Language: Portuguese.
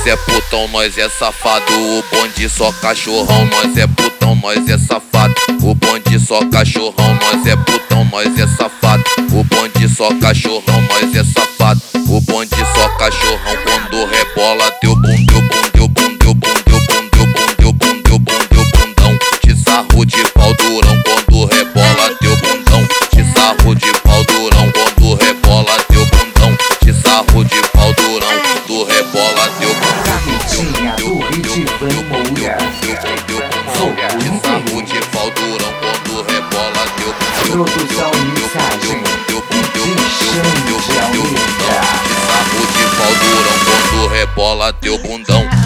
Nós é putão, nós é safado. O bonde só cachorrão. Nós é putão, nós é safado. O bonde só cachorrão. Nós é putão, nós é safado. O bonde só cachorrão, nós é safado. O bonde só cachorrão. Quando rebola teu bum, teu bum, teu bum, teu bum, teu bum, teu bum, teu bum, teu bum, teu bundão. Te sarro de pau durão quando rebola teu bundão. Te sarro de pau durão quando rebola teu bundão. Te sarro de pau durão quando rebola teu bundão. Capetinha do Ridivan Moura. Te sarro de pau durão quando rebola teu bundão. Produção e mixagem de Almeida. Te sarro de pau durão quando rebola teu bundão.